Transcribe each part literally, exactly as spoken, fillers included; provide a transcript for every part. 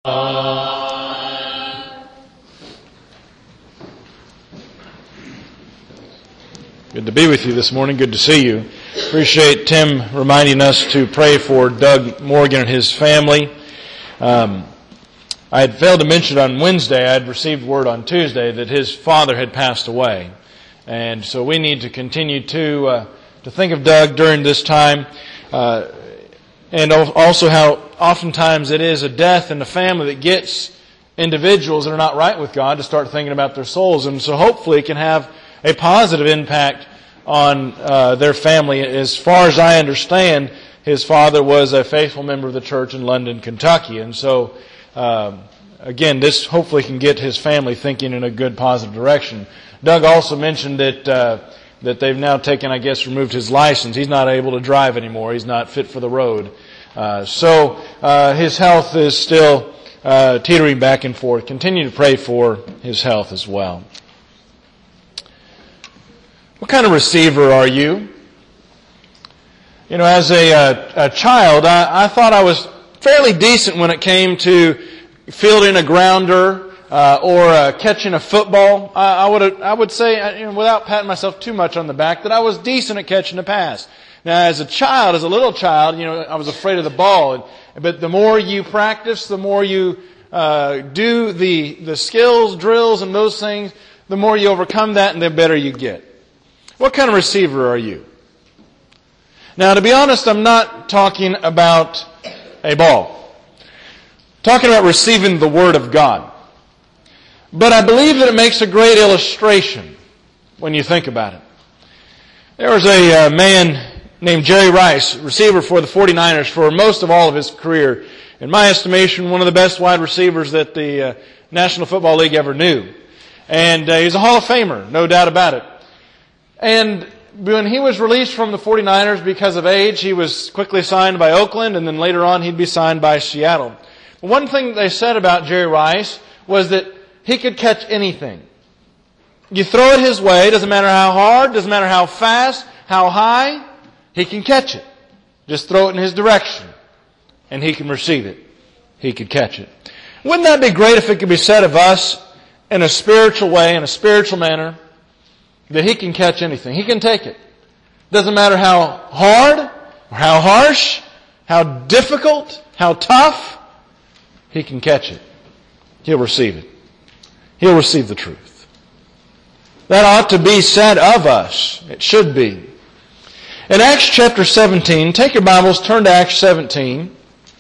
Good to be with you this morning. Good to see you. Appreciate Tim reminding us to pray for Doug Morgan and his family. Um, I had failed to mention on Wednesday, I had received word on Tuesday that his father had passed away. And so we need to continue to uh, to think of Doug during this time. Uh, and also how oftentimes it is a death in the family that gets individuals that are not right with God to start thinking about their souls. And so hopefully it can have a positive impact on uh, their family. As far as I understand, his father was a faithful member of the church in London, Kentucky. And so, uh, again, this hopefully can get his family thinking in a good, positive direction. Doug also mentioned that uh, that they've now taken, I guess, removed his license. He's not able to drive anymore. He's not fit for the road. Uh, so uh, his health is still uh, teetering back and forth. Continue to pray for his health as well. What kind of receiver are you? You know, as a, a, a child, I, I thought I was fairly decent when it came to fielding a grounder uh, or uh, catching a football. I, I would I would say, you know, without patting myself too much on the back, that I was decent at catching a pass. Now, as a child, as a little child, you know, I was afraid of the ball. But the more you practice, the more you uh, do the the skills, drills, and those things, the more you overcome that, and the better you get. What kind of receiver are you? Now, to be honest, I'm not talking about a ball. I'm talking about receiving the Word of God. But I believe that it makes a great illustration when you think about it. There was a uh, man named Jerry Rice, receiver for the forty-niners for most of all of his career. In my estimation, one of the best wide receivers that the uh, National Football League ever knew. And uh, he's a Hall of Famer, no doubt about it. And when he was released from the forty-niners because of age, he was quickly signed by Oakland, and then later on he'd be signed by Seattle. But one thing they said about Jerry Rice was that he could catch anything. You throw it his way, doesn't matter how hard, doesn't matter how fast, how high, he can catch it. Just throw it in his direction, and he can receive it. He could catch it. Wouldn't that be great if it could be said of us in a spiritual way, in a spiritual manner, that he can catch anything. He can take it. Doesn't matter how hard, or how harsh, how difficult, how tough, he can catch it. He'll receive it. He'll receive the truth. That ought to be said of us. It should be. In Acts chapter seventeen, take your Bibles, turn to Acts seventeen.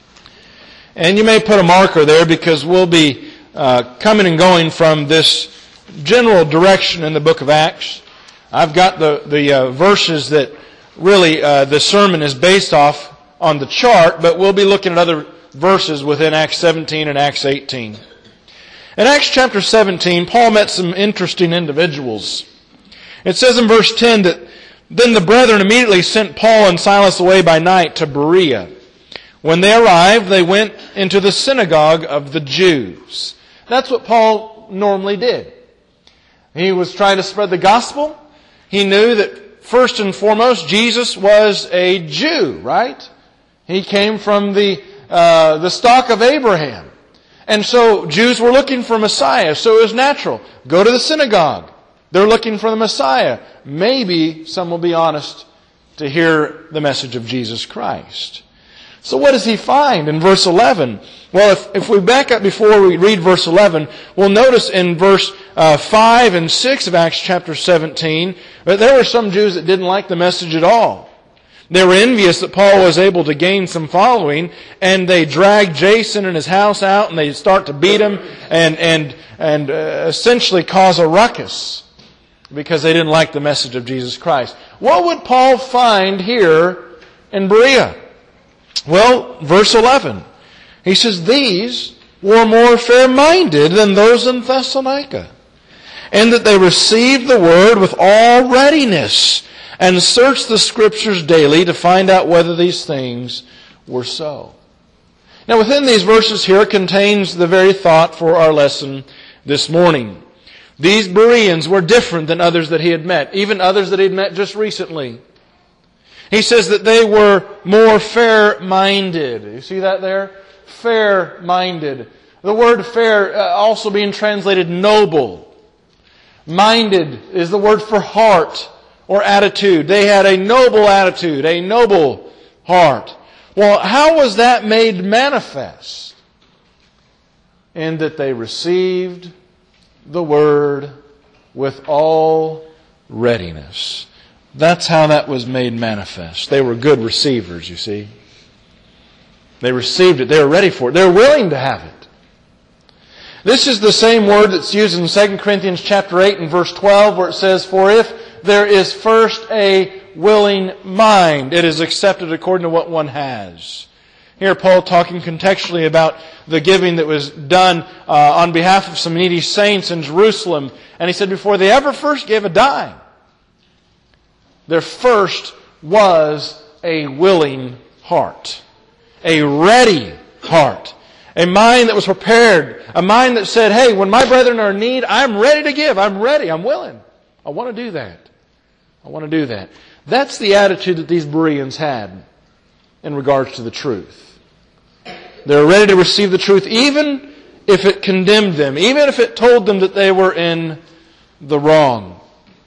And you may put a marker there because we'll be uh, coming and going from this general direction in the book of Acts. I've got the, the uh, verses that really uh, the sermon is based off on the chart, but we'll be looking at other verses within Acts seventeen and Acts eighteen. In Acts chapter seventeen, Paul met some interesting individuals. It says in verse ten that then the brethren immediately sent Paul and Silas away by night to Berea. When they arrived, they went into the synagogue of the Jews. That's what Paul normally did. He was trying to spread the gospel. He knew that first and foremost, Jesus was a Jew, right? He came from the uh, the stock of Abraham. And so Jews were looking for Messiah, so it was natural. Go to the synagogue. They're looking for the Messiah. Maybe some will be honest to hear the message of Jesus Christ. So what does he find in verse eleven? Well, if, if we back up before we read verse eleven, we'll notice in verse uh, five and six of Acts chapter seventeen that there were some Jews that didn't like the message at all. They were envious that Paul was able to gain some following, and they drag Jason and his house out, and they start to beat him and and and uh, essentially cause a ruckus because they didn't like the message of Jesus Christ. What would Paul find here in Berea? Well, verse eleven, he says, these were more fair-minded than those in Thessalonica, and that they received the word with all readiness, and searched the Scriptures daily to find out whether these things were so. Now, within these verses here contains the very thought for our lesson this morning. These Bereans were different than others that he had met, even others that he had met just recently. He says that they were more fair-minded. You see that there? Fair-minded. The word fair uh, also being translated noble. Minded is the word for heart or attitude. They had a noble attitude, a noble heart. Well, how was that made manifest? In that they received the Word with all readiness. That's how that was made manifest. They were good receivers, you see. They received it. They were ready for it. They were willing to have it. This is the same word that's used in Second Corinthians chapter eight and verse twelve, where it says, "For if there is first a willing mind, it is accepted according to what one has." Here Paul talking contextually about the giving that was done uh, on behalf of some needy saints in Jerusalem. And he said before they ever first gave a dime, there first was a willing heart. A ready heart. A mind that was prepared. A mind that said, hey, when my brethren are in need, I'm ready to give. I'm ready. I'm willing. I want to do that. I want to do that. That's the attitude that these Bereans had in regards to the truth. They were ready to receive the truth even if it condemned them, even if it told them that they were in the wrong.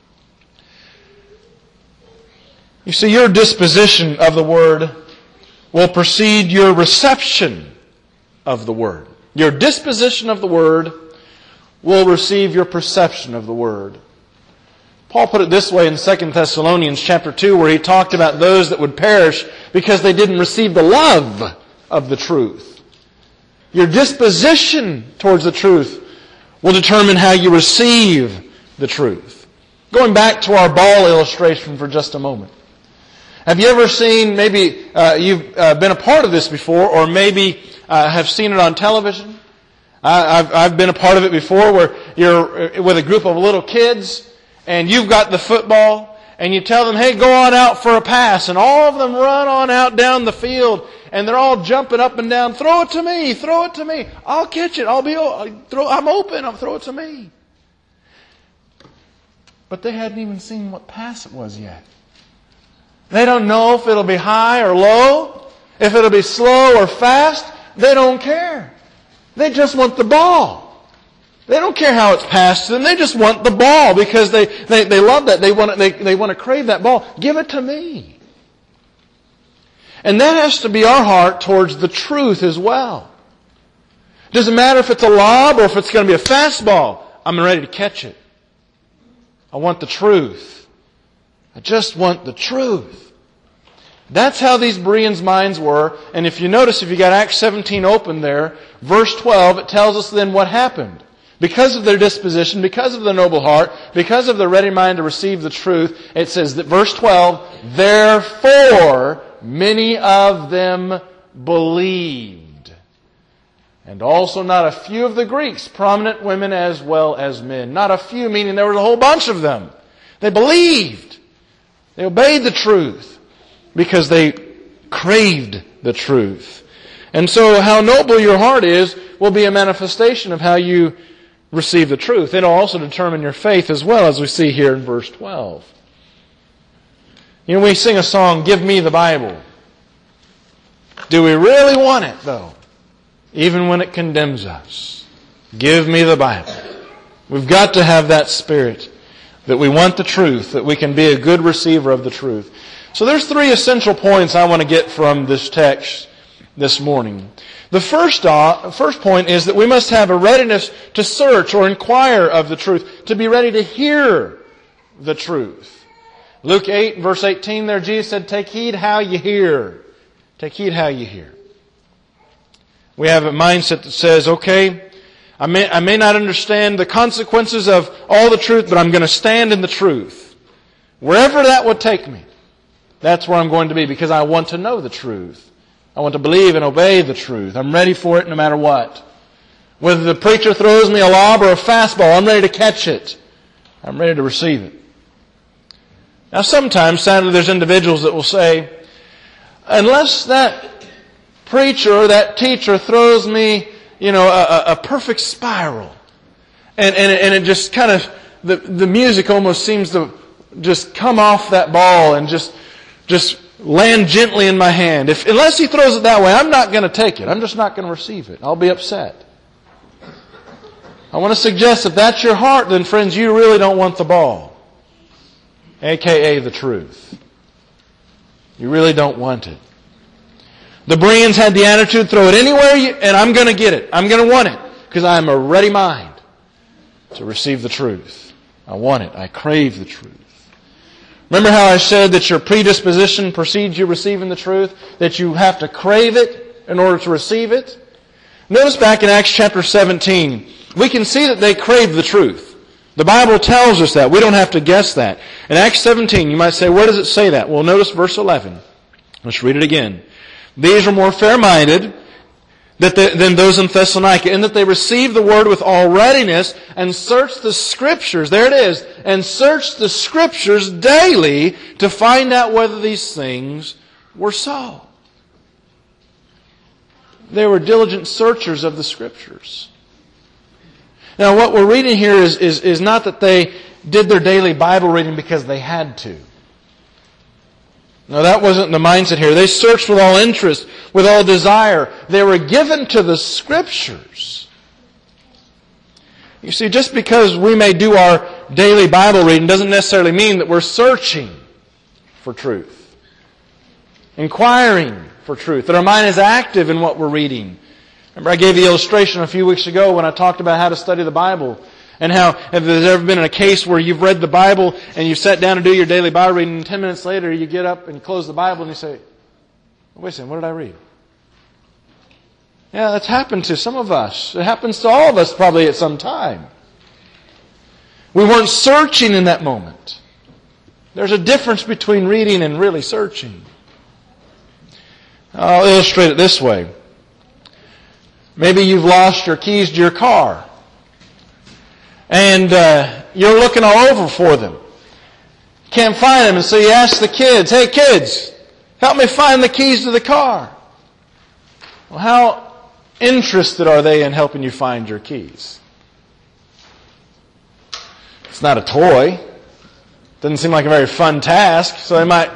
You see, your disposition of the Word will precede your reception of the Word. Your disposition of the Word will receive your perception of the Word. Paul put it this way in Second Thessalonians chapter two, where he talked about those that would perish because they didn't receive the love of the truth. Your disposition towards the truth will determine how you receive the truth. Going back to our ball illustration for just a moment. Have you ever seen, maybe uh, you've uh, been a part of this before, or maybe uh, have seen it on television? I, I've, I've been a part of it before, where you're with a group of little kids, and you've got the football, and you tell them, hey, go on out for a pass. And all of them run on out down the field, and they're all jumping up and down. Throw it to me, throw it to me. I'll catch it. I'll be, I'll throw, I'm open. I'll throw it to me. But they hadn't even seen what pass it was yet. They don't know if it'll be high or low, if it'll be slow or fast. They don't care. They just want the ball. They don't care how it's passed to them. They just want the ball because they, they, they love that. They want to, they, they want to crave that ball. Give it to me. And that has to be our heart towards the truth as well. It doesn't matter if it's a lob or if it's going to be a fastball. I'm ready to catch it. I want the truth. I just want the truth. That's how these Bereans' minds were. And if you notice, if you got Acts seventeen open there, verse twelve, it tells us then what happened. Because of their disposition, because of the noble heart, because of the ready mind to receive the truth, it says that verse twelve, therefore many of them believed. And also not a few of the Greeks, prominent women as well as men. Not a few, meaning there was a whole bunch of them. They believed. They obeyed the truth because they craved the truth. And so how noble your heart is will be a manifestation of how you receive the truth. It'll also determine your faith as well, as we see here in verse twelve. You know, we sing a song, Give Me the Bible. Do we really want it, though? Even when it condemns us. Give me the Bible. We've got to have that spirit that we want the truth, that we can be a good receiver of the truth. So there's three essential points I want to get from this text this morning. The first, uh, first point is that we must have a readiness to search or inquire of the truth, to be ready to hear the truth. Luke eight, verse eighteen there, Jesus said, take heed how you hear. Take heed how you hear. We have a mindset that says, okay, I may, I may not understand the consequences of all the truth, but I'm going to stand in the truth. Wherever that would take me, that's where I'm going to be because I want to know the truth. I want to believe and obey the truth. I'm ready for it no matter what. Whether the preacher throws me a lob or a fastball, I'm ready to catch it. I'm ready to receive it. Now sometimes, sadly, there's individuals that will say, unless that preacher or that teacher throws me, you know, a, a perfect spiral, and, and, and it just kind of, the, the music almost seems to just come off that ball and just, just land gently in my hand. If, unless he throws it that way, I'm not going to take it. I'm just not going to receive it. I'll be upset. I want to suggest if that's your heart, then friends, you really don't want the ball. A K A the truth. You really don't want it. The Bereans had the attitude, throw it anywhere you, and I'm going to get it. I'm going to want it because I am a ready mind to receive the truth. I want it. I crave the truth. Remember how I said that your predisposition precedes you receiving the truth? That you have to crave it in order to receive it? Notice back in Acts chapter seventeen, we can see that they craved the truth. The Bible tells us that. We don't have to guess that. In Acts seventeen, you might say, where does it say that? Well, notice verse eleven. Let's read it again. These were more fair-minded than those in Thessalonica, in that they received the word with all readiness and searched the Scriptures, there it is, and searched the Scriptures daily to find out whether these things were so. They were diligent searchers of the Scriptures. Now what we're reading here is, is, is not that they did their daily Bible reading because they had to. No, that wasn't the mindset here. They searched with all interest, with all desire. They were given to the Scriptures. You see, just because we may do our daily Bible reading doesn't necessarily mean that we're searching for truth, inquiring for truth, that our mind is active in what we're reading. Remember, I gave the illustration a few weeks ago when I talked about how to study the Bible. And how, have there ever been a case where you've read the Bible and you've sat down to do your daily Bible reading and ten minutes later you get up and you close the Bible and you say, wait a second, what did I read? Yeah, that's happened to some of us. It happens to all of us probably at some time. We weren't searching in that moment. There's a difference between reading and really searching. I'll illustrate it this way. Maybe you've lost your keys to your car. And uh, you're looking all over for them. Can't find them, and so you ask the kids, hey kids, help me find the keys to the car. Well, how interested are they in helping you find your keys? It's not a toy. Doesn't seem like a very fun task, so they might,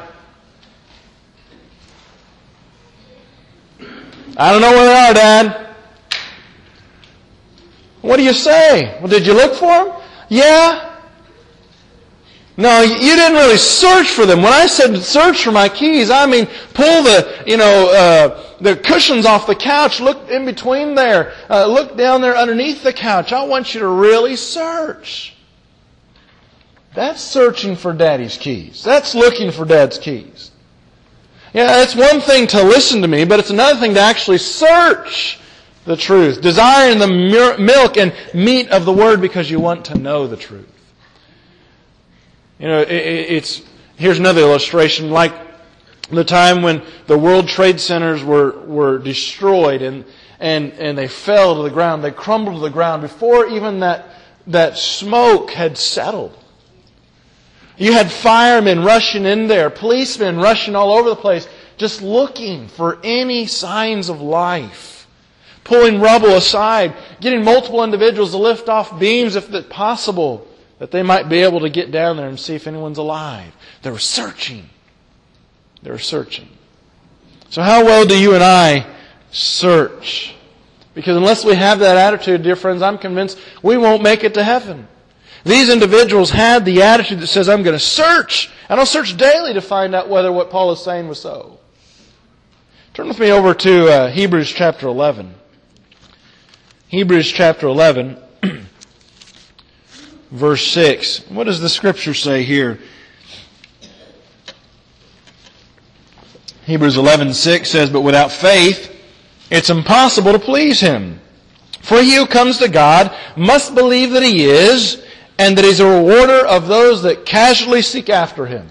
I don't know where they are, Dad. What do you say? Well, did you look for them? Yeah. No, you didn't really search for them. When I said search for my keys, I mean pull the, you know, uh, the cushions off the couch, look in between there, uh, look down there underneath the couch. I want you to really search. That's searching for Daddy's keys. That's looking for Dad's keys. Yeah, it's one thing to listen to me, but it's another thing to actually search the truth, desiring the milk and meat of the Word because you want to know the truth. You know, it, it's here's another illustration, like the time when the World Trade Centers were were destroyed and and and they fell to the ground, they crumbled to the ground before even that that smoke had settled. You had firemen rushing in there, policemen rushing all over the place, just looking for any signs of life. Pulling rubble aside, getting multiple individuals to lift off beams if possible, that they might be able to get down there and see if anyone's alive. They were searching. They were searching. So how well do you and I search? Because unless we have that attitude, dear friends, I'm convinced we won't make it to heaven. These individuals had the attitude that says, I'm going to search, and I'll search daily to find out whether what Paul is saying was so. Turn with me over to uh, Hebrews chapter eleven. Hebrews chapter eleven, verse six. What does the Scripture say here? Hebrews eleven six says, but without faith, it's impossible to please Him. For he who comes to God must believe that He is, and that He's a rewarder of those that casually seek after Him.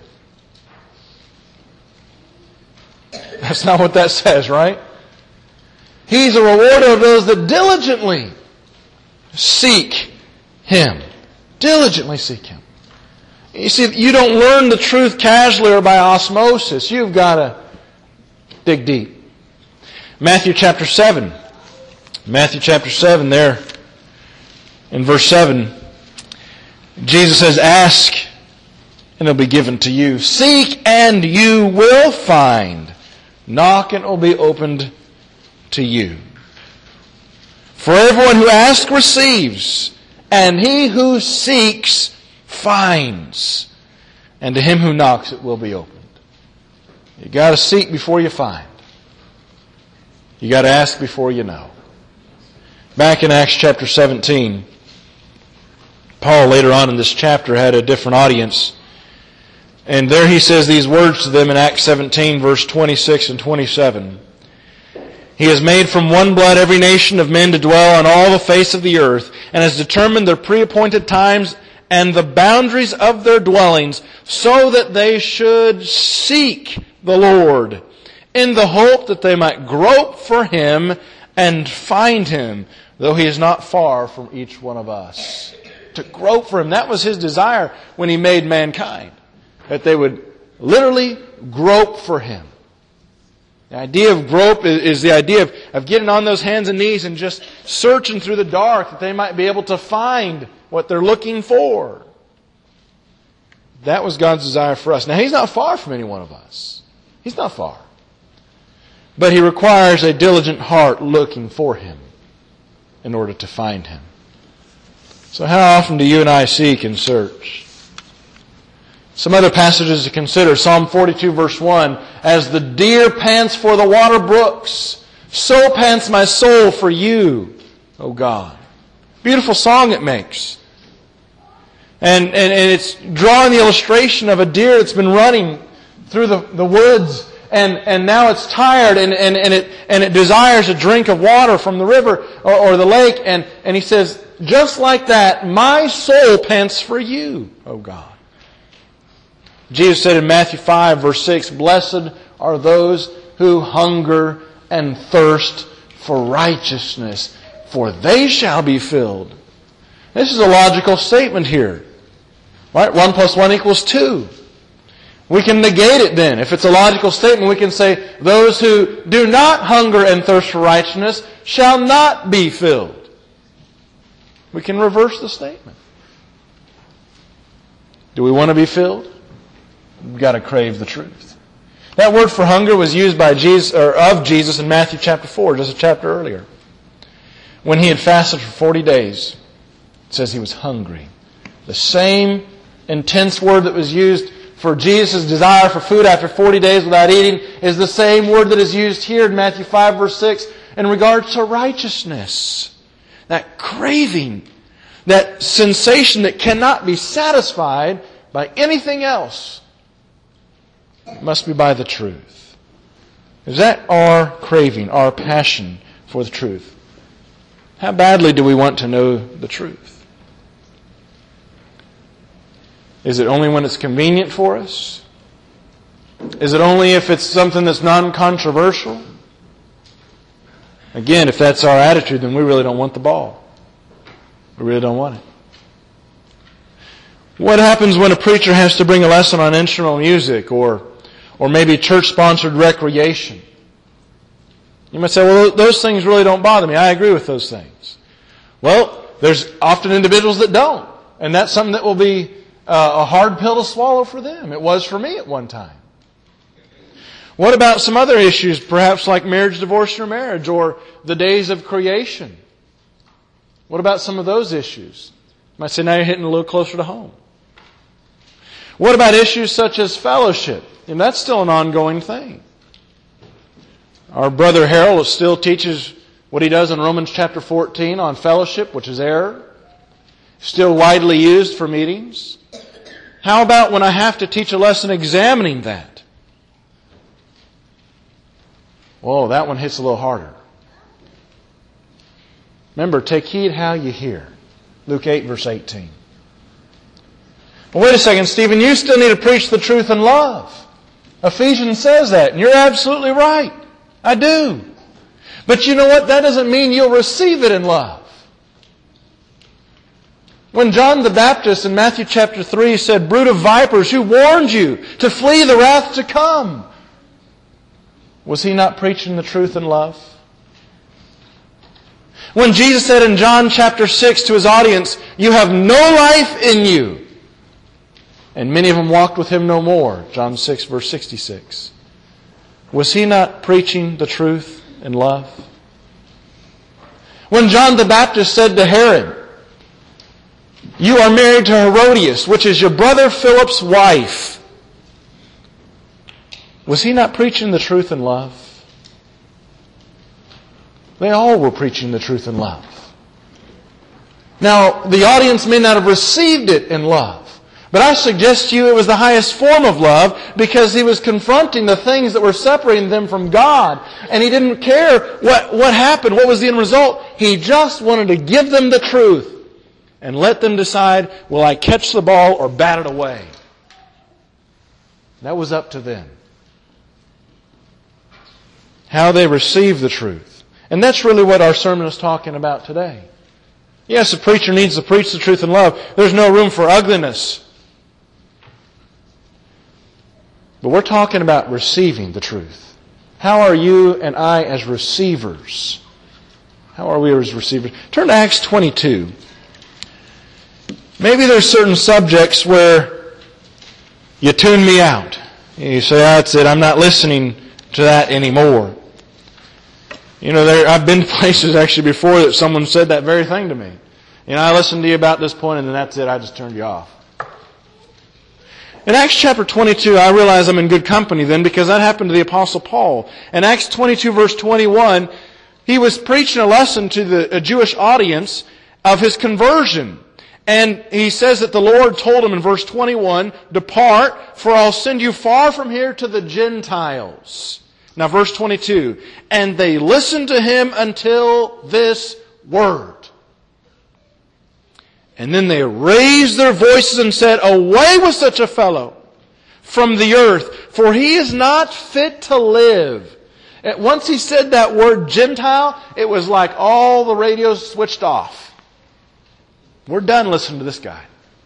That's not what that says, right? He's a rewarder of those that diligently seek Him. Diligently seek Him. You see, you don't learn the truth casually or by osmosis. You've got to dig deep. Matthew chapter seven. Matthew chapter seven there in verse seven. Jesus says, ask and it'll be given to you. Seek and you will find. Knock and it will be opened to you. For everyone who asks receives, and he who seeks finds, and to him who knocks it will be opened. You got to seek before you find. You got to ask before you know. Back in Acts chapter seventeen, Paul later on in this chapter had a different audience. And there he says these words to them in Acts seventeen, verse twenty-six and twenty-seven. He has made from one blood every nation of men to dwell on all the face of the earth, and has determined their pre-appointed times and the boundaries of their dwellings, so that they should seek the Lord, in the hope that they might grope for Him and find Him, though He is not far from each one of us. To grope for Him, that was His desire when He made mankind, that they would literally grope for Him. The idea of grope is the idea of, of getting on those hands and knees and just searching through the dark that they might be able to find what they're looking for. That was God's desire for us. Now, He's not far from any one of us. He's not far. But He requires a diligent heart looking for Him in order to find Him. So how often do you and I seek and search? Some other passages to consider. Psalm forty-two verse one. As the deer pants for the water brooks, so pants my soul for you, O God. Beautiful song it makes. And, and, and it's drawing the illustration of a deer that's been running through the, the woods, and, and now it's tired, and, and, and, it, and it desires a drink of water from the river or, or the lake. And, and he says, just like that, my soul pants for you, O God. Jesus said in Matthew five, verse six, blessed are those who hunger and thirst for righteousness, for they shall be filled. This is a logical statement here. Right? One plus one equals two. We can negate it then. If it's a logical statement, we can say, those who do not hunger and thirst for righteousness shall not be filled. We can reverse the statement. Do we want to be filled? We've got to crave the truth. That word for hunger was used by Jesus, or of Jesus in Matthew chapter four, just a chapter earlier. When He had fasted for forty days, it says He was hungry. The same intense word that was used for Jesus' desire for food after forty days without eating is the same word that is used here in Matthew five verse six in regards to righteousness. That craving, that sensation that cannot be satisfied by anything else. It must be by the truth. Is that our craving, our passion for the truth? How badly do we want to know the truth? Is it only when it's convenient for us? Is it only if it's something that's non-controversial? Again, if that's our attitude, then we really don't want the ball. We really don't want it. What happens when a preacher has to bring a lesson on instrumental music or or maybe church-sponsored recreation? You might say, well, those things really don't bother me. I agree with those things. Well, there's often individuals that don't. And that's something that will be uh, a hard pill to swallow for them. It was for me at one time. What about some other issues, perhaps like marriage, divorce, or marriage, or the days of creation? What about some of those issues? You might say, now you're hitting a little closer to home. What about issues such as fellowship? And that's still an ongoing thing. Our brother Harold still teaches what he does in Romans chapter fourteen on fellowship, which is error. Still widely used for meetings. How about when I have to teach a lesson examining that? Whoa, that one hits a little harder. Remember, take heed how you hear. Luke eight, verse eighteen. Well, wait a second, Stephen, you still need to preach the truth in love. Ephesians says that, and you're absolutely right. I do. But you know what? That doesn't mean you'll receive it in love. When John the Baptist in Matthew chapter three said, brood of vipers, who warned you to flee the wrath to come? Was he not preaching the truth in love? When Jesus said in John chapter six to His audience, you have no life in you, and many of them walked with Him no more, John six verse sixty-six. Was He not preaching the truth in love? When John the Baptist said to Herod, "You are married to Herodias, which is your brother Philip's wife," was he not preaching the truth in love? They all were preaching the truth in love. Now, the audience may not have received it in love, but I suggest to you it was the highest form of love because he was confronting the things that were separating them from God. And he didn't care what, what happened, what was the end result. He just wanted to give them the truth and let them decide, will I catch the ball or bat it away? That was up to them. How they received the truth. And that's really what our sermon is talking about today. Yes, a preacher needs to preach the truth in love. There's no room for ugliness. But we're talking about receiving the truth. How are you and I as receivers? How are we as receivers? Turn to Acts twenty-two. Maybe there's certain subjects where you tune me out. You say, that's it, I'm not listening to that anymore. You know, there, I've been places actually before that someone said that very thing to me. You know, I listened to you about this point and then that's it, I just turned you off. In Acts chapter twenty-two, I realize I'm in good company then because that happened to the Apostle Paul. In Acts twenty-two verse twenty-one, he was preaching a lesson to the a Jewish audience of his conversion. And he says that the Lord told him in verse twenty-one, "Depart, for I'll send you far from here to the Gentiles." Now verse twenty-two, "And they listened to him until this word. And then they raised their voices and said, Away with such a fellow from the earth, for he is not fit to live." And once he said that word Gentile, it was like all the radios switched off. We're done listening to this guy.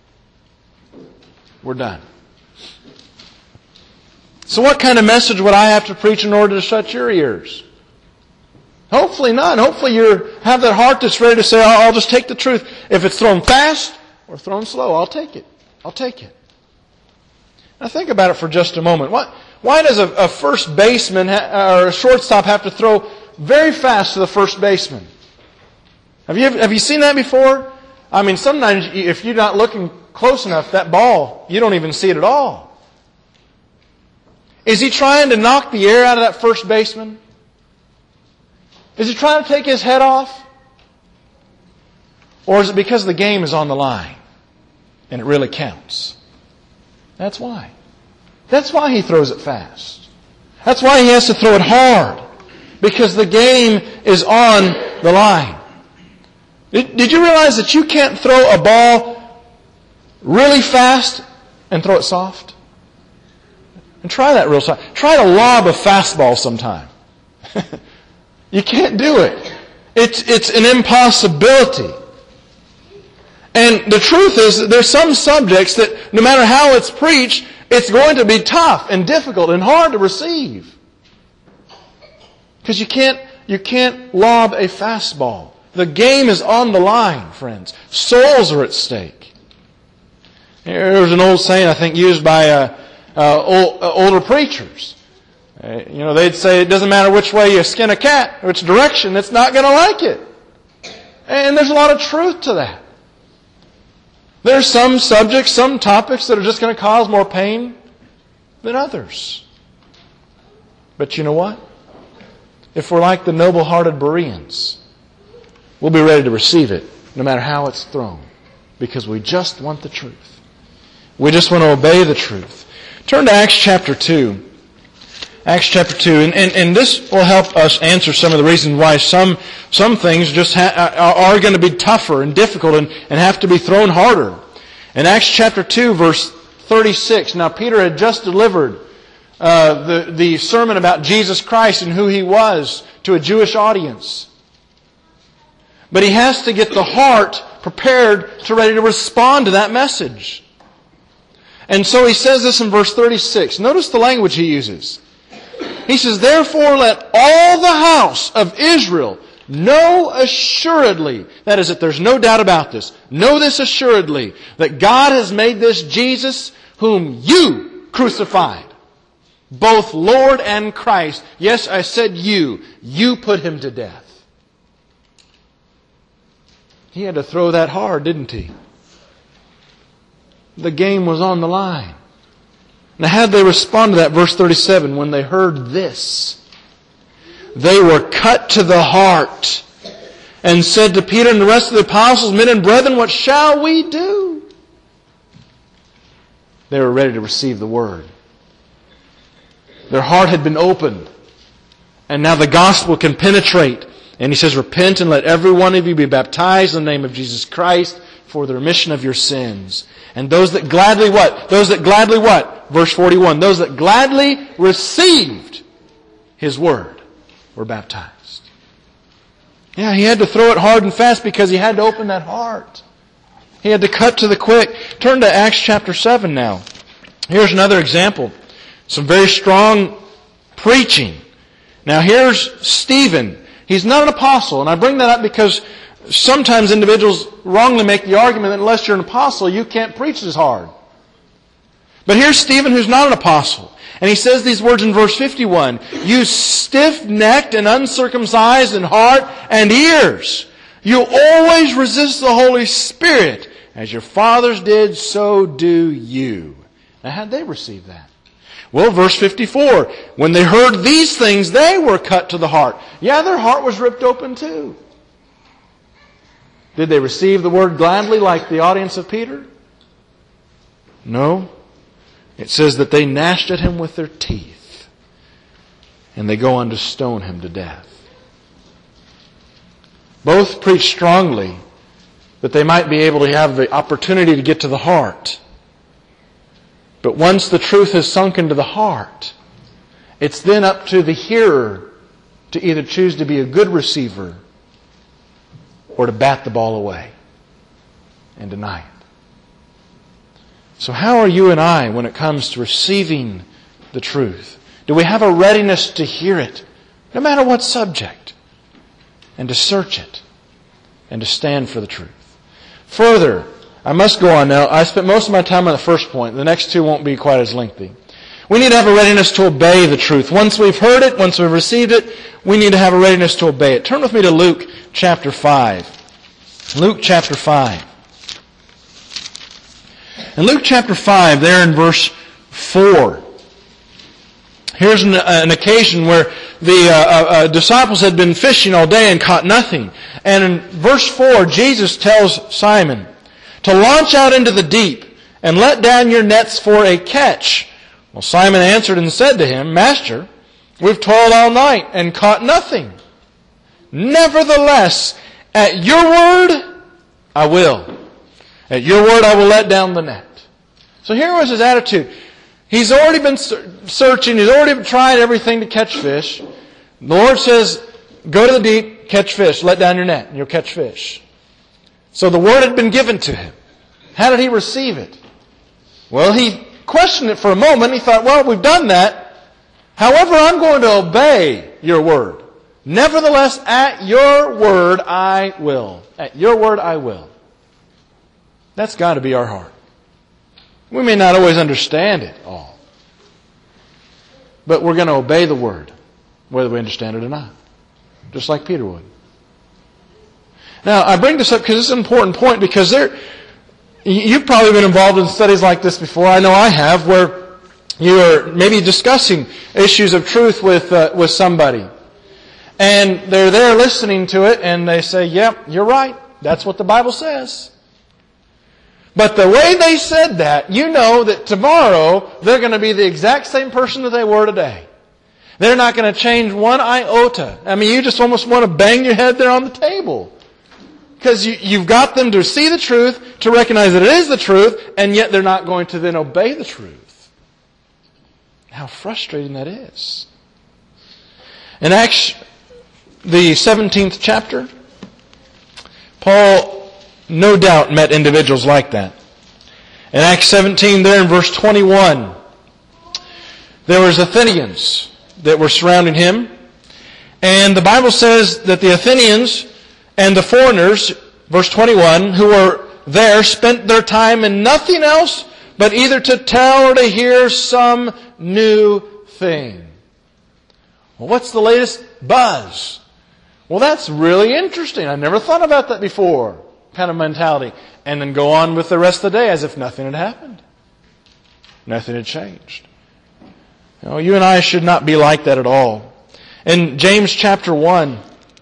We're done. So what kind of message would I have to preach in order to shut your ears? Hopefully not. Hopefully you have that heart that's ready to say, I'll just take the truth. If it's thrown fast or thrown slow, I'll take it. I'll take it. Now think about it for just a moment. Why, why does a, a first baseman ha, or a shortstop have to throw very fast to the first baseman? Have you, have you seen that before? I mean, sometimes if you're not looking close enough, that ball, you don't even see it at all. Is he trying to knock the air out of that first baseman? Is he trying to take his head off? Or is it because the game is on the line and it really counts? That's why. That's why he throws it fast. That's why he has to throw it hard. Because the game is on the line. Did, did you realize that you can't throw a ball really fast and throw it soft? And try that real soft. Try to lob a fastball sometime. You can't do it. It's, it's an impossibility. And the truth is that there's some subjects that no matter how it's preached, it's going to be tough and difficult and hard to receive. Because you can't, you can't lob a fastball. The game is on the line, friends. Souls are at stake. There's an old saying, I think, used by uh, uh, old, uh, older preachers. Uh, you know, they'd say it doesn't matter which way you skin a cat, which direction, it's not going to like it. And there's a lot of truth to that. There's some subjects, some topics that are just going to cause more pain than others. But you know what? If we're like the noble-hearted Bereans, we'll be ready to receive it no matter how it's thrown. Because we just want the truth. We just want to obey the truth. Turn to Acts chapter two. Acts chapter two. And, and, and this will help us answer some of the reasons why some, some things just ha- are going to be tougher and difficult and, and have to be thrown harder. In Acts chapter two, verse thirty-six. Now Peter had just delivered uh, the, the sermon about Jesus Christ and who He was to a Jewish audience. But he has to get the heart prepared to ready to respond to that message. And so he says this in verse thirty-six. Notice the language he uses. He says, "Therefore let all the house of Israel know assuredly," that is, that there's no doubt about this, "know this assuredly, that God has made this Jesus, whom you crucified, both Lord and Christ." Yes, I said you. You put Him to death. He had to throw that hard, didn't he? The game was on the line. Now, how did they respond to that? Verse thirty-seven, when they heard this, they were cut to the heart and said to Peter and the rest of the apostles, men and brethren, what shall we do? They were ready to receive the word. Their heart had been opened. And now the gospel can penetrate. And he says, repent and let every one of you be baptized in the name of Jesus Christ for the remission of your sins. And those that gladly what? Those that gladly what? Verse forty-one. Those that gladly received His word were baptized. Yeah, he had to throw it hard and fast because he had to open that heart. He had to cut to the quick. Turn to Acts chapter seven now. Here's another example. Some very strong preaching. Now here's Stephen. He's not an apostle, and I bring that up because sometimes individuals wrongly make the argument that unless you're an apostle, you can't preach as hard. But here's Stephen, who's not an apostle. And he says these words in verse fifty-one. You stiff-necked and uncircumcised in heart and ears. You always resist the Holy Spirit. As your fathers did, so do you. Now, how'd they receive that? Well, verse fifty-four. When they heard these things, they were cut to the heart. Yeah, their heart was ripped open too. Did they receive the word gladly like the audience of Peter? No. It says that they gnashed at him with their teeth, and they go on to stone him to death. Both preach strongly that they might be able to have the opportunity to get to the heart. But once the truth has sunk into the heart, it's then up to the hearer to either choose to be a good receiver or to bat the ball away and deny it. So how are you and I when it comes to receiving the truth? Do we have a readiness to hear it, no matter what subject, and to search it, and to stand for the truth? Further, I must go on now. I spent most of my time on the first point. The next two won't be quite as lengthy. We need to have a readiness to obey the truth. Once we've heard it, once we've received it, we need to have a readiness to obey it. Turn with me to Luke chapter five. Luke chapter five. In Luke chapter five, there in verse four, here's an, an occasion where the uh, uh, disciples had been fishing all day and caught nothing. And in verse four, Jesus tells Simon to launch out into the deep and let down your nets for a catch. Well, Simon answered and said to him, Master, we've toiled all night and caught nothing. Nevertheless, at your word, I will. At your word, I will let down the net. So here was his attitude. He's already been searching. He's already tried everything to catch fish. The Lord says, go to the deep, catch fish, let down your net, and you'll catch fish. So the word had been given to him. How did he receive it? Well, he questioned it for a moment. He thought, well, we've done that. However, I'm going to obey your word. Nevertheless, at your word, I will. At your word, I will. That's got to be our heart. We may not always understand it all, but we're going to obey the word, whether we understand it or not, just like Peter would. Now, I bring this up because it's an important point, because there, you've probably been involved in studies like this before. I know I have, where you are maybe discussing issues of truth with uh, with somebody, and they're there listening to it, and they say, "Yep, you're right. That's what the Bible says." But the way they said that, you know that tomorrow they're going to be the exact same person that they were today. They're not going to change one iota. I mean, you just almost want to bang your head there on the table. Because you, you've got them to see the truth, to recognize that it is the truth, and yet they're not going to then obey the truth. How frustrating that is. In Acts, the seventeenth chapter, Paul no doubt met individuals like that. In Acts seventeen, there in verse twenty-one, there was Athenians that were surrounding him. And the Bible says that the Athenians and the foreigners, verse twenty-one, who were there spent their time in nothing else but either to tell or to hear some new thing. Well, what's the latest buzz? Well, that's really interesting. I never thought about that before. kind of mentality, and then go on with the rest of the day as if nothing had happened. Nothing had changed. You know, you and I should not be like that at all. In James chapter one,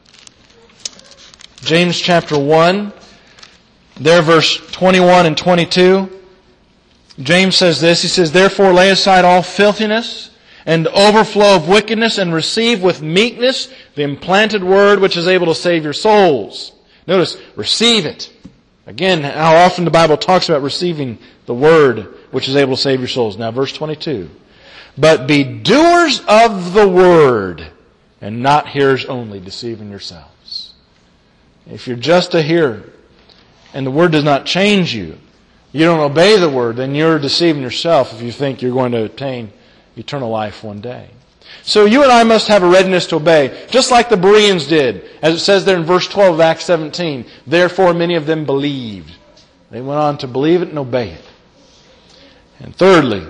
James chapter one, there verse twenty-one and twenty-two, James says this, he says, "Therefore lay aside all filthiness and overflow of wickedness, and receive with meekness the implanted word which is able to save your souls." Notice, receive it. Again, how often the Bible talks about receiving the word which is able to save your souls. Now, verse twenty-two. "But be doers of the word, and not hearers only, deceiving yourselves." If you're just a hearer, and the word does not change you, you don't obey the word, then you're deceiving yourself if you think you're going to obtain eternal life one day. So you and I must have a readiness to obey, just like the Bereans did. As it says there in verse twelve of Acts seventeen, "Therefore many of them believed." They went on to believe it and obey it. And thirdly,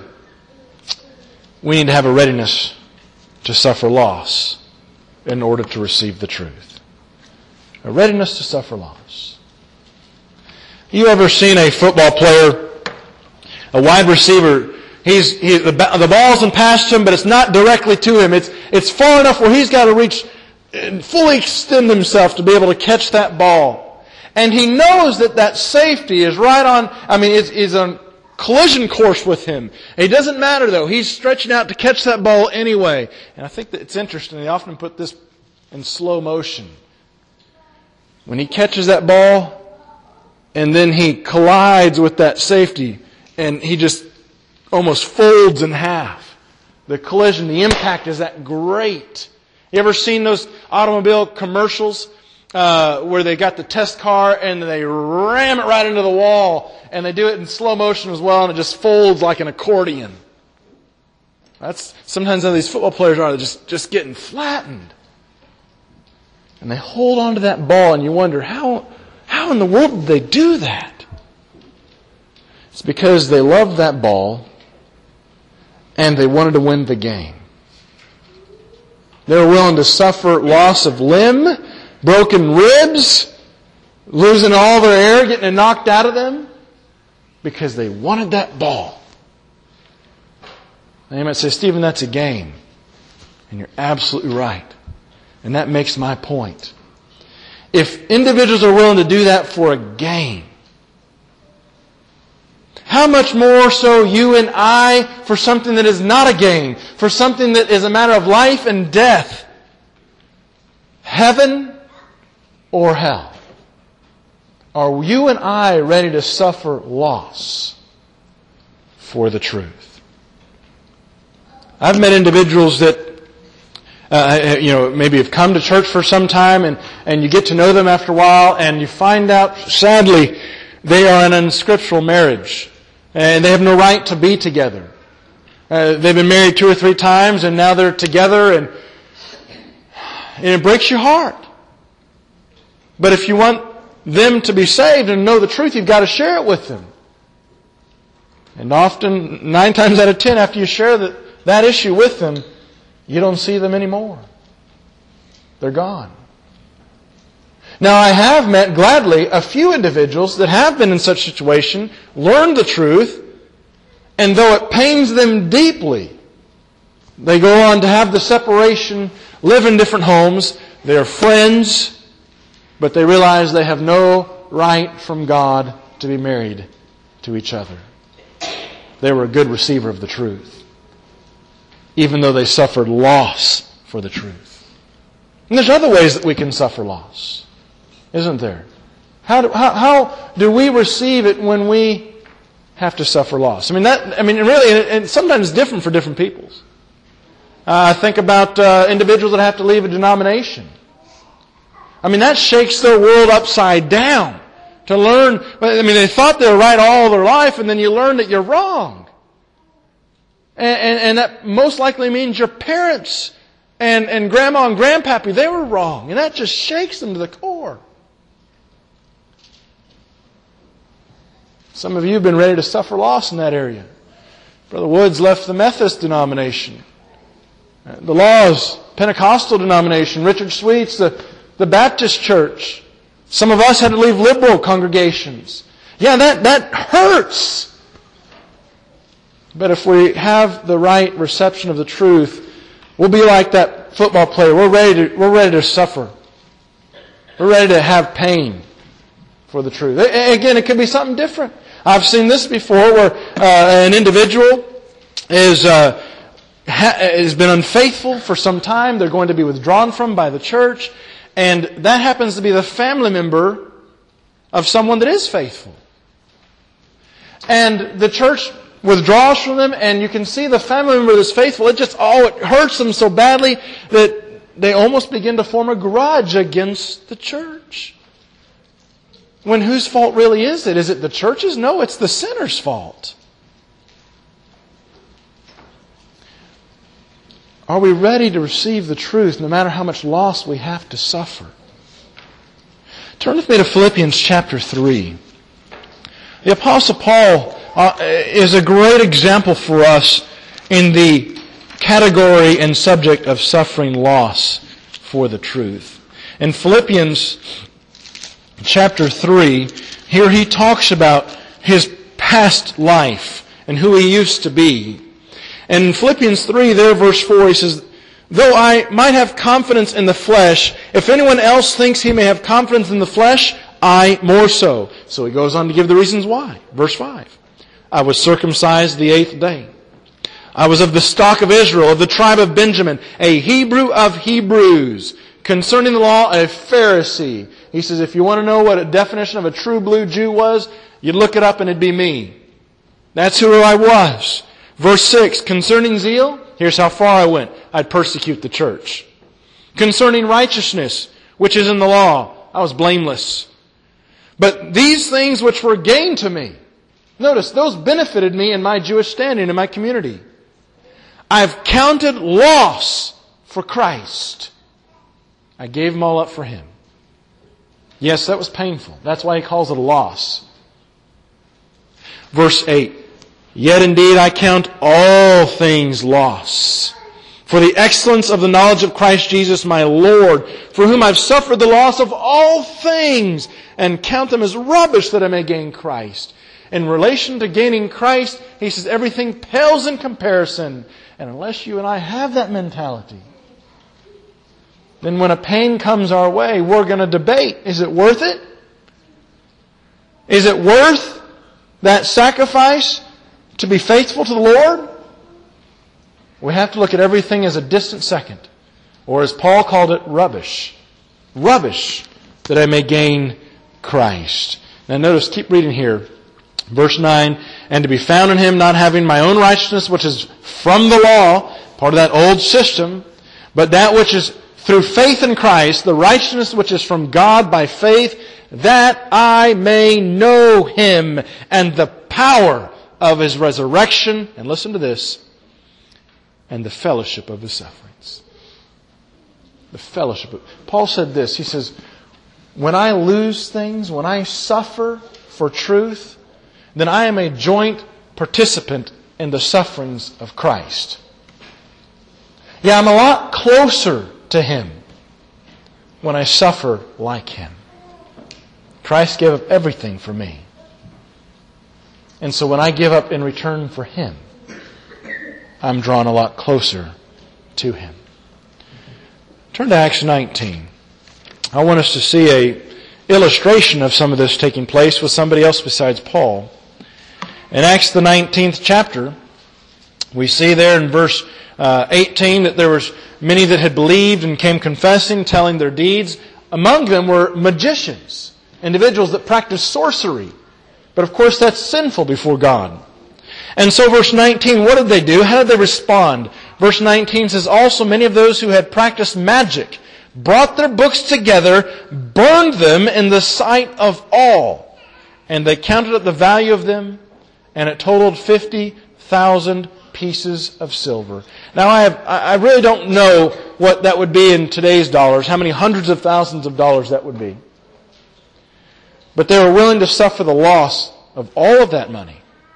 we need to have a readiness to suffer loss in order to receive the truth. A readiness to suffer loss. You ever seen a football player, a wide receiver, he's, he, the, the ball's been past him, but it's not directly to him. It's, it's far enough where he's got to reach and fully extend himself to be able to catch that ball. And he knows that that safety is right on, I mean, is, is on collision course with him. It doesn't matter though. He's stretching out to catch that ball anyway. And I think that it's interesting. They often put this in slow motion. When he catches that ball, and then he collides with that safety, and he just almost folds in half. The collision, the impact is that great. You ever seen those automobile commercials uh, where they got the test car and they ram it right into the wall, and they do it in slow motion as well, and it just folds like an accordion? That's sometimes how these football players are. They're just, just getting flattened. And they hold on to that ball, and you wonder, how, how in the world did they do that? It's because they loved that ball, and they wanted to win the game. They were willing to suffer loss of limb, broken ribs, losing all their air, getting it knocked out of them, because they wanted that ball. And you might say, "Stephen, that's a game." And you're absolutely right. And that makes my point. If individuals are willing to do that for a game, how much more so you and I for something that is not a game, for something that is a matter of life and death? Heaven or hell? Are you and I ready to suffer loss for the truth? I've met individuals that Uh, you know, maybe have come to church for some time, and, and you get to know them after a while, and you find out, sadly, they are in an unscriptural marriage, and they have no right to be together. Uh, they've been married two or three times, and now they're together, and, and it breaks your heart. But if you want them to be saved and know the truth, you've got to share it with them. And often, nine times out of ten, after you share that, that issue with them, you don't see them anymore. They're gone. Now, I have met, gladly, a few individuals that have been in such a situation, learned the truth, and though it pains them deeply, they go on to have the separation, live in different homes, they're friends, but they realize they have no right from God to be married to each other. They were a good receiver of the truth, even though they suffered loss for the truth. And there's other ways that we can suffer loss, isn't there? How do, how, how do we receive it when we have to suffer loss? I mean, that. I mean, really, and sometimes it's different for different peoples. Uh, I think about uh, individuals that have to leave a denomination. I mean, that shakes their world upside down. To learn, I mean, they thought they were right all their life, and then you learn that you're wrong. And, and, and that most likely means your parents and, and grandma and grandpappy, they were wrong. And that just shakes them to the core. Some of you have been ready to suffer loss in that area. Brother Woods left the Methodist denomination. The Laws, Pentecostal denomination. Richard Sweets, the, the Baptist church. Some of us had to leave liberal congregations. Yeah, that, that hurts. But if we have the right reception of the truth, we'll be like that football player. We're ready to, we're ready to suffer. We're ready to have pain for the truth. Again, it could be something different. I've seen this before where uh, an individual is uh, ha- has been unfaithful for some time. They're going to be withdrawn from by the church. And that happens to be the family member of someone that is faithful. And the church withdraws from them, and you can see the family member that's faithful. It just, oh, it hurts them so badly that they almost begin to form a grudge against the church. When whose fault really is it? Is it the church's? No, it's the sinner's fault. Are we ready to receive the truth no matter how much loss we have to suffer? Turn with me to Philippians chapter three. The Apostle Paul uh, is a great example for us in the category and subject of suffering loss for the truth. In Philippians chapter three, here he talks about his past life and who he used to be. And in Philippians three, there, verse four, he says, though I might have confidence in the flesh, if anyone else thinks he may have confidence in the flesh, I more so. So he goes on to give the reasons why. Verse five, I was circumcised the eighth day. I was of the stock of Israel, of the tribe of Benjamin, a Hebrew of Hebrews. Concerning the law, a Pharisee. He says, if you want to know what a definition of a true blue Jew was, you'd look it up and it'd be me. That's who I was. Verse six, concerning zeal, here's how far I went. I'd persecute the church. Concerning righteousness, which is in the law, I was blameless. But these things which were gain to me, notice, those benefited me in my Jewish standing in my community. I've counted loss for Christ. I gave them all up for Him. Yes, that was painful. That's why he calls it a loss. Verse eight, yet indeed I count all things loss for the excellence of the knowledge of Christ Jesus my Lord, for whom I've suffered the loss of all things, and count them as rubbish that I may gain Christ. In relation to gaining Christ, he says everything pales in comparison. And unless you and I have that mentality, then when a pain comes our way, we're going to debate, is it worth it? Is it worth that sacrifice to be faithful to the Lord? We have to look at everything as a distant second. Or as Paul called it, rubbish. Rubbish that I may gain Christ. Now notice, keep reading here. Verse nine, and to be found in Him, not having my own righteousness, which is from the law, part of that old system, but that which is through faith in Christ, the righteousness which is from God by faith, that I may know Him and the power of His resurrection, and listen to this, and the fellowship of His sufferings. The fellowship of... Paul said this, he says, when I lose things, when I suffer for truth, then I am a joint participant in the sufferings of Christ. Yeah, I'm a lot closer to Him when I suffer like Him. Christ gave up everything for me. And so when I give up in return for Him, I'm drawn a lot closer to Him. Turn to Acts nineteen. I want us to see a illustration of some of this taking place with somebody else besides Paul. In Acts the nineteenth chapter, we see there in verse uh, eighteen that there was many that had believed and came confessing, telling their deeds. Among them were magicians, individuals that practiced sorcery. But of course that's sinful before God. And so verse nineteen, what did they do? How did they respond? Verse nineteen says, also many of those who had practiced magic brought their books together, burned them in the sight of all. And they counted up the value of them, and it totaled fifty thousand pieces of silver. Now I have, I really don't know what that would be in today's dollars, how many hundreds of thousands of dollars that would be. But they were willing to suffer the loss of all of that money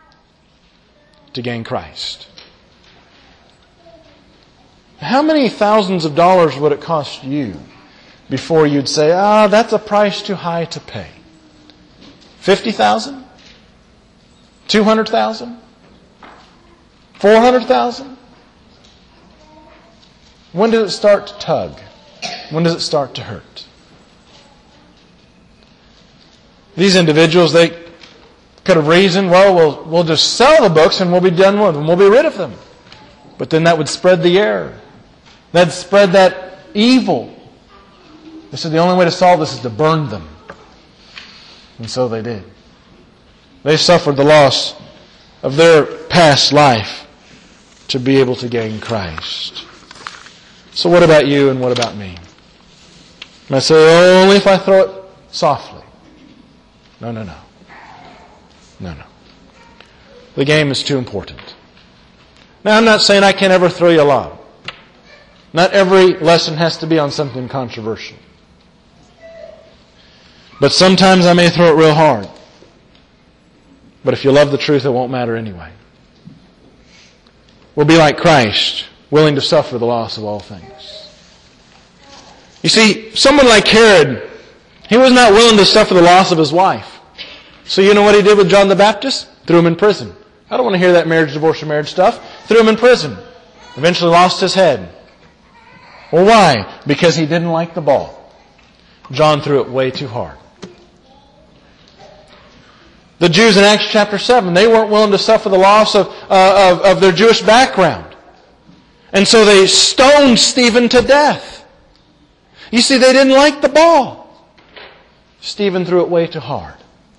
to gain Christ. How many thousands of dollars would it cost you before you'd say, ah, that's a price too high to pay? fifty thousand? two hundred thousand? four hundred thousand? When does it start to tug? When does it start to hurt? These individuals, they could have reasoned, well, we'll we'll just sell the books and we'll be done with them. We'll be rid of them. But then that would spread the error. That'd spread that evil. They said the only way to solve this is to burn them. And so they did. They suffered the loss of their past life to be able to gain Christ. So what about you and what about me? And I say, only if I throw it softly. No, no, no. No, no. The game is too important. Now, I'm not saying I can't ever throw you a lob. Not every lesson has to be on something controversial. But sometimes I may throw it real hard. But if you love the truth, it won't matter anyway. We'll be like Christ, willing to suffer the loss of all things. You see, someone like Herod, he was not willing to suffer the loss of his wife. So you know what he did with John the Baptist? Threw him in prison. I don't want to hear that marriage, divorce, or marriage stuff. Threw him in prison. Eventually lost his head. Well, why? Because he didn't like the ball. John threw it way too hard. The Jews in Acts chapter seven, they weren't willing to suffer the loss of, uh, of, of their Jewish background. And so they stoned Stephen to death. You see, they didn't like the ball. Stephen threw it way too hard.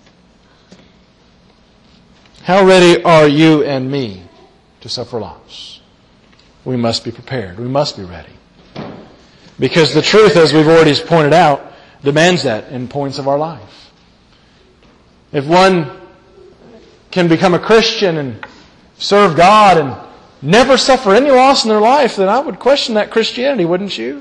How ready are you and me to suffer loss? We must be prepared. We must be ready. Because the truth, as we've already pointed out, demands that in points of our life. If one can become a Christian and serve God and never suffer any loss in their life, then I would question that Christianity, wouldn't you?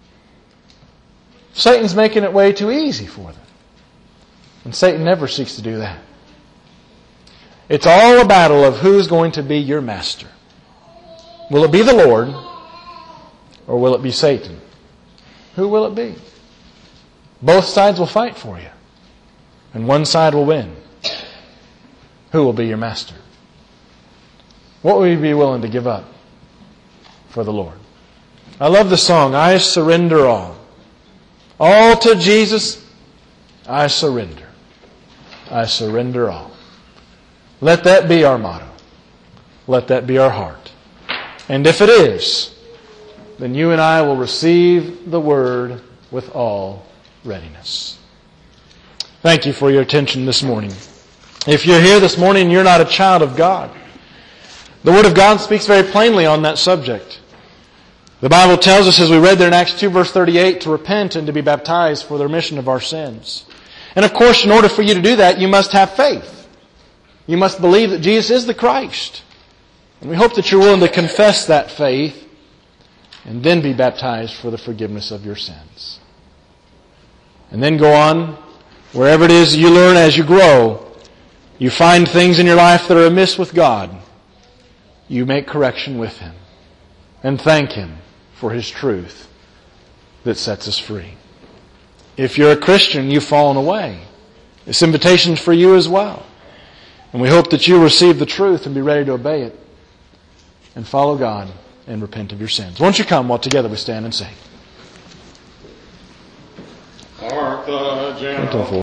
Satan's making it way too easy for them. And Satan never seeks to do that. It's all a battle of who's going to be your master. Will it be the Lord or will it be Satan? Who will it be? Both sides will fight for you. And one side will win. Who will be your master? What will you be willing to give up for the Lord? I love the song, I surrender all. All to Jesus, I surrender. I surrender all. Let that be our motto. Let that be our heart. And if it is, then you and I will receive the Word with all readiness. Thank you for your attention this morning. If you're here this morning and you're not a child of God, the Word of God speaks very plainly on that subject. The Bible tells us, as we read there in Acts two verse thirty-eight, to repent and to be baptized for the remission of our sins. And of course, in order for you to do that, you must have faith. You must believe that Jesus is the Christ. And we hope that you're willing to confess that faith and then be baptized for the forgiveness of your sins. And then go on, wherever it is you learn as you grow, you find things in your life that are amiss with God. You make correction with Him and thank Him for His truth that sets us free. If you're a Christian, you've fallen away. This invitation is for you as well. And we hope that you receive the truth and be ready to obey it and follow God and repent of your sins. Won't you come while together we stand and sing? Hark the gentle